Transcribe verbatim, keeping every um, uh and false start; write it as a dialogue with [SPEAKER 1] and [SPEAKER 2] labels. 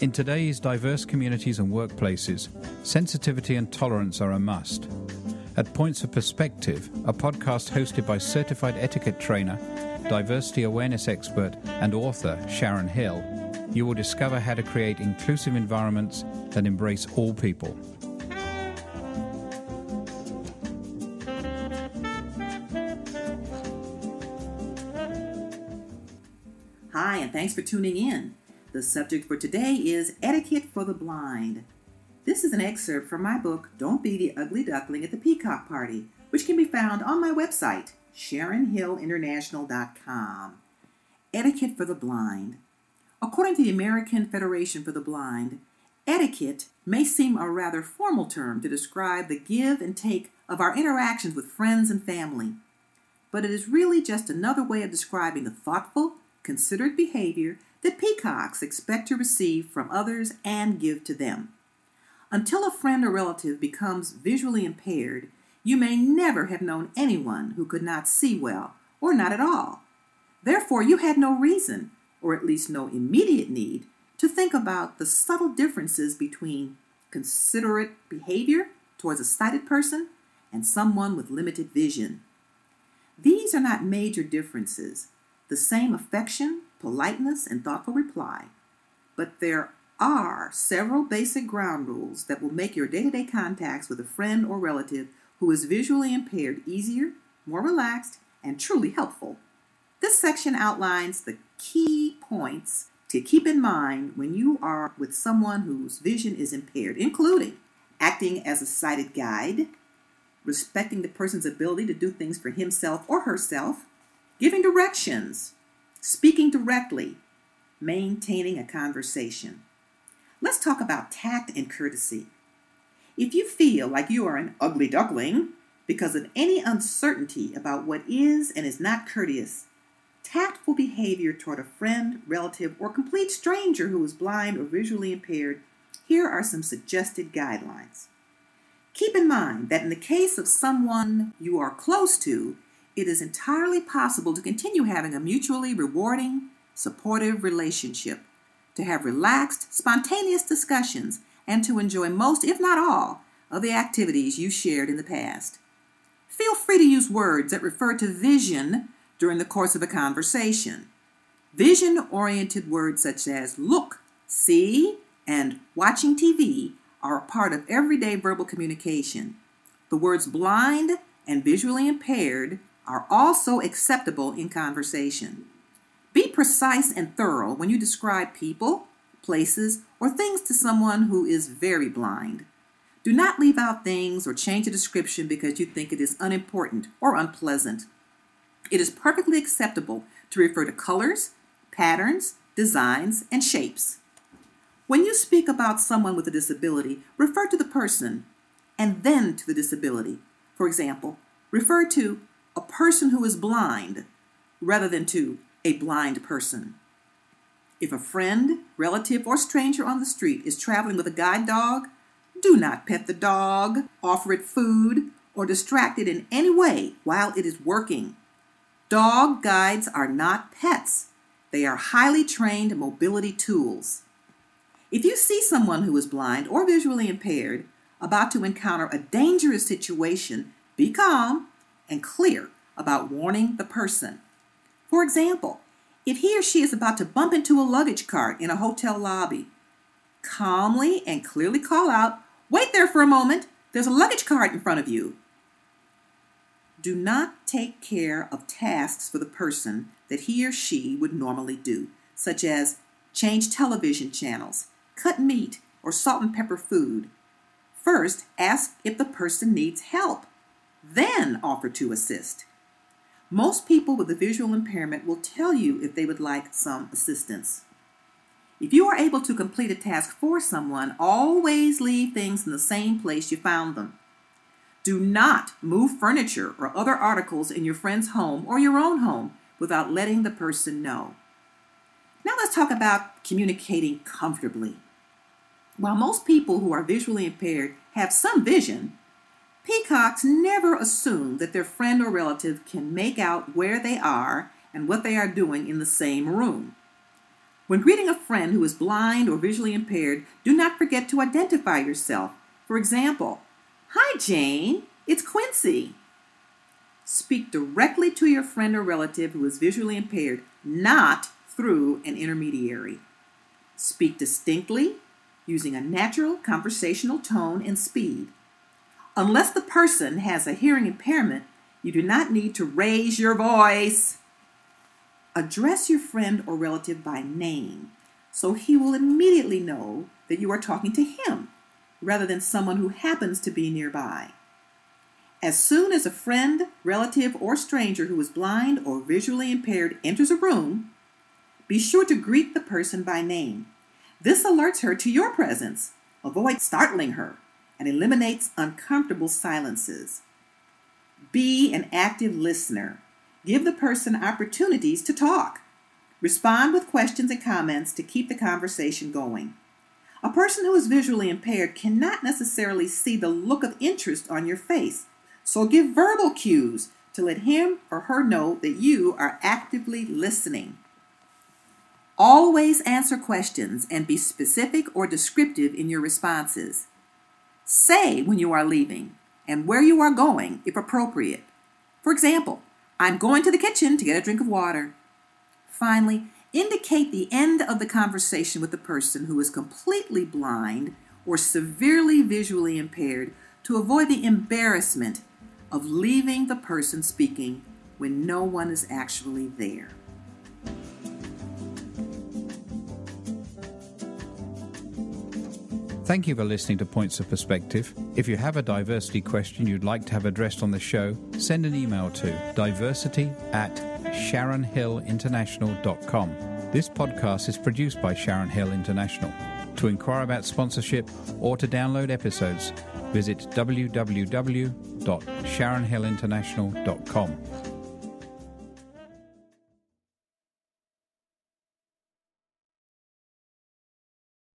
[SPEAKER 1] In today's diverse communities and workplaces, sensitivity and tolerance are a must. At Points of Perspective, a podcast hosted by certified etiquette trainer, diversity awareness expert, and author Sharon Hill, you will discover how to create inclusive environments that embrace all people.
[SPEAKER 2] Hi, and thanks for tuning in. The subject for today is Etiquette for the Blind. This is an excerpt from my book, Don't Be the Ugly Duckling at the Peacock Party, which can be found on my website, sharon hill international dot com. Etiquette for the Blind. According to the American Federation for the Blind, etiquette may seem a rather formal term to describe the give and take of our interactions with friends and family, but it is really just another way of describing the thoughtful, considerate behavior that peacocks expect to receive from others and give to them. Until a friend or relative becomes visually impaired, you may never have known anyone who could not see well, or not at all. Therefore, you had no reason, or at least no immediate need, to think about the subtle differences between considerate behavior towards a sighted person and someone with limited vision. These are not major differences, the same affection, politeness, and thoughtful reply, but there are several basic ground rules that will make your day-to-day contacts with a friend or relative who is visually impaired easier, more relaxed, and truly helpful. This section outlines the key points to keep in mind when you are with someone whose vision is impaired, including acting as a sighted guide, respecting the person's ability to do things for himself or herself, giving directions, speaking directly, maintaining a conversation. Let's talk about tact and courtesy. If you feel like you are an ugly duckling because of any uncertainty about what is and is not courteous, tactful behavior toward a friend, relative, or complete stranger who is blind or visually impaired, here are some suggested guidelines. Keep in mind that in the case of someone you are close to, it is entirely possible to continue having a mutually rewarding, supportive relationship, to have relaxed, spontaneous discussions, and to enjoy most, if not all, of the activities you shared in the past. Feel free to use words that refer to vision during the course of a conversation. Vision-oriented words such as look, see, and watching T V are a part of everyday verbal communication. The words blind and visually impaired are also acceptable in conversation. Be precise and thorough when you describe people, places, or things to someone who is very blind. Do not leave out things or change a description because you think it is unimportant or unpleasant. It is perfectly acceptable to refer to colors, patterns, designs, and shapes. When you speak about someone with a disability, refer to the person and then to the disability. For example, refer to a person who is blind rather than to a blind person. If a friend, relative, or stranger on the street is traveling with a guide dog, do not pet the dog, offer it food, or distract it in any way while it is working. Dog guides are not pets. They are highly trained mobility tools. If you see someone who is blind or visually impaired about to encounter a dangerous situation, be calm and clear about warning the person. For example, if he or she is about to bump into a luggage cart in a hotel lobby, calmly and clearly call out, "Wait there for a moment, there's a luggage cart in front of you." Do not take care of tasks for the person that he or she would normally do, such as change television channels, cut meat, or salt and pepper food. First, ask if the person needs help. Then offer to assist. Most people with a visual impairment will tell you if they would like some assistance. If you are able to complete a task for someone, always leave things in the same place you found them. Do not move furniture or other articles in your friend's home or your own home without letting the person know. Now let's talk about communicating comfortably. While most people who are visually impaired have some vision, peacocks never assume that their friend or relative can make out where they are and what they are doing in the same room. When greeting a friend who is blind or visually impaired, do not forget to identify yourself. For example, "Hi, Jane, it's Quincy." Speak directly to your friend or relative who is visually impaired, not through an intermediary. Speak distinctly, using a natural conversational tone and speed. Unless the person has a hearing impairment, you do not need to raise your voice. Address your friend or relative by name, so he will immediately know that you are talking to him, rather than someone who happens to be nearby. As soon as a friend, relative, or stranger who is blind or visually impaired enters a room, be sure to greet the person by name. This alerts her to your presence, avoids startling her, and eliminates uncomfortable silences. Be an active listener. Give the person opportunities to talk. Respond with questions and comments to keep the conversation going. A person who is visually impaired cannot necessarily see the look of interest on your face, so give verbal cues to let him or her know that you are actively listening. Always answer questions and be specific or descriptive in your responses. Say when you are leaving and where you are going if appropriate. For example, "I'm going to the kitchen to get a drink of water." Finally, indicate the end of the conversation with the person who is completely blind or severely visually impaired to avoid the embarrassment of leaving the person speaking when no one is actually there.
[SPEAKER 1] Thank you for listening to Points of Perspective. If you have a diversity question you'd like to have addressed on the show, send an email to diversity at sharon hill international dot com. This podcast is produced by Sharon Hill International. To inquire about sponsorship or to download episodes, visit w w w dot sharon hill international dot com.